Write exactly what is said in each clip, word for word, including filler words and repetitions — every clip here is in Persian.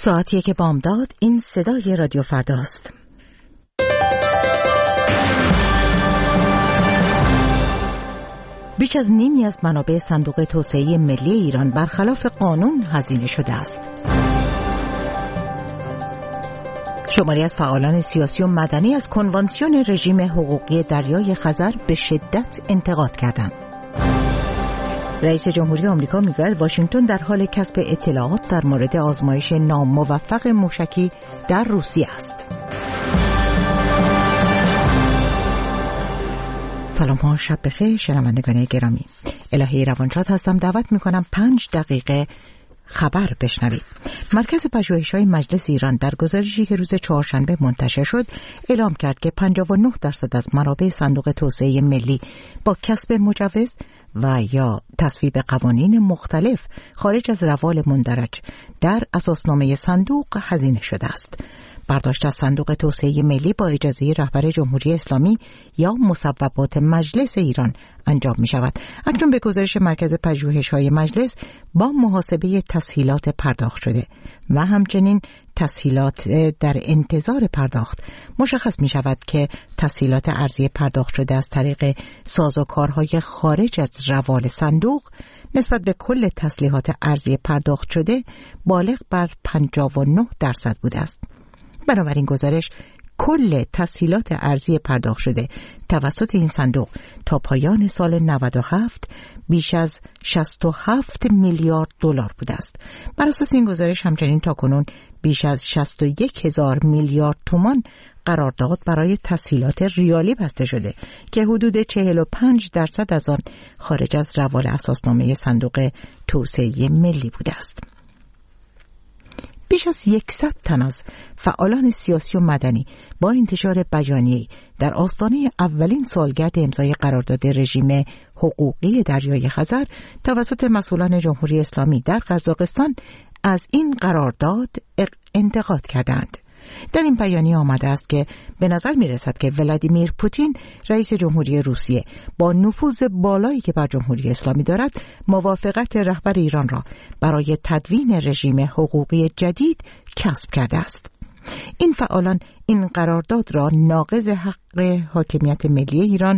ساعتی که بامداد، این صدای رادیو فرداست. بیش از نیمی از منابع صندوق توسعه ملی ایران برخلاف قانون هزینه شده است. شماری از فعالان سیاسی و مدنی از کنوانسیون رژیم حقوقی دریای خزر به شدت انتقاد کردند. رئیس جمهوری آمریکا میگوید واشنگتن در حال کسب اطلاعات در مورد آزمایش ناموفق موشکی در روسیه است. سلام ها، شب بخیر شنوندگان گرامی. الهی روانشاد هستم. دعوت میکنم پنج دقیقه خبر بشنوید. مرکز پژوهش‌های مجلس ایران در گزارشی که روز چهارشنبه منتشر شد اعلام کرد که پنجاه و نه درصد از منابع صندوق توسعه ملی با کسب مجوز و یا تصویب قوانین مختلف خارج از روال مندرج در اساسنامه صندوق هزینه شده است. برداشت از صندوق توسعه ملی با اجازه رهبر جمهوری اسلامی یا مصوبات مجلس ایران انجام می شود. اکنون به گزارش مرکز پژوهش‌های مجلس با محاسبه تسهیلات پرداخت شده و همچنین تسهیلات در انتظار پرداخت مشخص می شود که تسهیلات ارزی پرداخت شده از طریق سازوکارهای خارج از روال صندوق نسبت به کل تسهیلات ارزی پرداخت شده بالغ بر پنجاه و نه درصد بوده است. بنابراین گزارش کل تسهیلات ارزی پرداخت شده توسط این صندوق تا پایان سال نود و هفت بیش از شصت و هفت میلیارد دلار بوده است. بر اساس این گزارش همچنین تاکنون بیش از شصت و یک هزار میلیارد تومان قرارداد برای تسهیلات ریالی بسته شده که حدود چهل و پنج درصد از آن خارج از روال اساسنامه صندوق توسعه ملی بوده است. بیش از صد تن از فعالان سیاسی و مدنی با انتشار بیانیه‌ای در آستانه اولین سالگرد امضای قرارداد رژیم حقوقی دریای خزر توسط مسئولان جمهوری اسلامی در قزاقستان از این قرارداد انتقاد کردند. در این بیانیه آمده است که به نظر می رسد که ولادیمیر پوتین رئیس جمهوری روسیه با نفوذ بالایی که بر جمهوری اسلامی دارد موافقت رهبر ایران را برای تدوین رژیم حقوقی جدید کسب کرده است. این فعالان این قرارداد را ناقض حق حاکمیت ملی ایران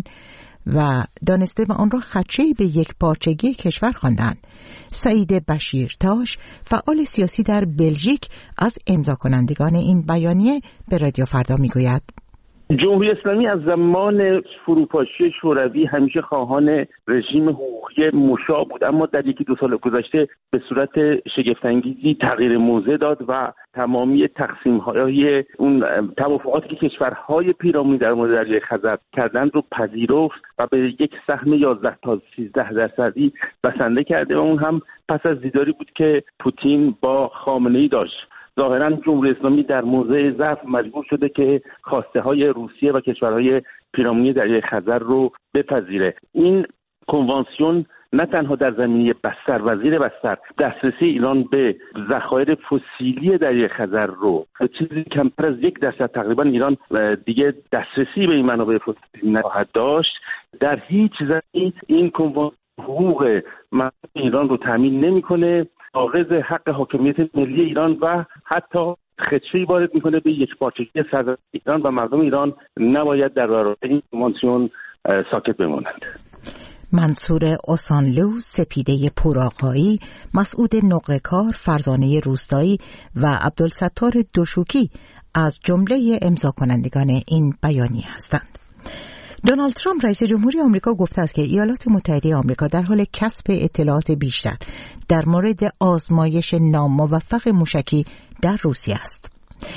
و دانسته و آن را خدشه‌ای به یک پارچگی کشور خواندند. سعید بشیرتاش فعال سیاسی در بلژیک از امضا کنندگان این بیانیه به رادیو فردا میگوید جمهوری اسلامی از زمان فروپاشی شوروی همیشه خواهان رژیم حقوقی مشابه بود، اما در یکی دو سال گذشته به صورت شگفت‌انگیزی تغییر موضع داد و تمامی تقسیم‌های اون توافقاتی که کشورهای پیرامونی در مورد دریای خزر کردند رو پذیرفت و به یک سهم یازده تا سیزده درصدی بسنده کرده و اون هم پس از دیداری بود که پوتین با خامنه‌ای داشت. ظاهراً جمهوری اسلامی در موضع ضعف مجبور شده که خواسته های روسیه و کشورهای پیرامونی دریای خزر رو بپذیره. این کنوانسیون نه تنها در زمینه بستر و زیر بستر دسترسی ایران به ذخایر فسیلی دریای خزر رو به چیزی کمتر از یک درصد تقریبا ایران دیگه دسترسی به این منابع فسیلی نخواهد داشت، در هیچ زمینه این کنوانسیون حقوق مردم ایران رو تامین نمیکنه، ناقض حق حاکمیت ملی ایران و حتی خدشه‌ای وارد میکنه به یک پارچگی سرزمین ایران و مردم ایران نباید در برابر این کنوانسیون ساکت بمانند. منصور اوسانلو، سپیده پوراقایی، مسعود نقره‌کار، فرزانه روستایی و عبدالستار دوشوکی از جمله امضا کنندگان این بیانیه هستند. دونالد ترامپ رئیس جمهوری آمریکا گفته است که ایالات متحده آمریکا در حال کسب اطلاعات بیشتر در مورد آزمایش ناموفق موشکی در روسیه است.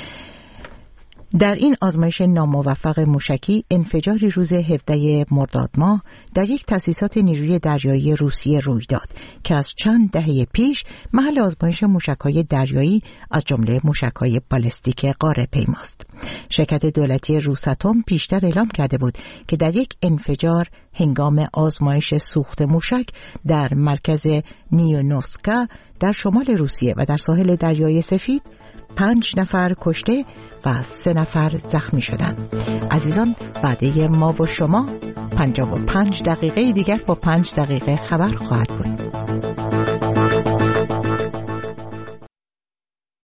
در این آزمایش ناموفق موشکی انفجاری روز هفدهم مرداد ماه در یک تأسیسات نیروی دریایی روسیه روی داد که از چند دهه پیش محل آزمایش موشک‌های دریایی از جمله موشک‌های بالستیک قاره پیماست. شرکت دولتی روساتوم پیشتر اعلام کرده بود که در یک انفجار هنگام آزمایش سوخت موشک در مرکز نیونوسکا در شمال روسیه و در ساحل دریای سفید پنج نفر کشته و سه نفر زخمی شدند. عزیزان، وعده ما و شما پنجاه و پنج دقیقه دیگر با پنج دقیقه خبر خواهد بود.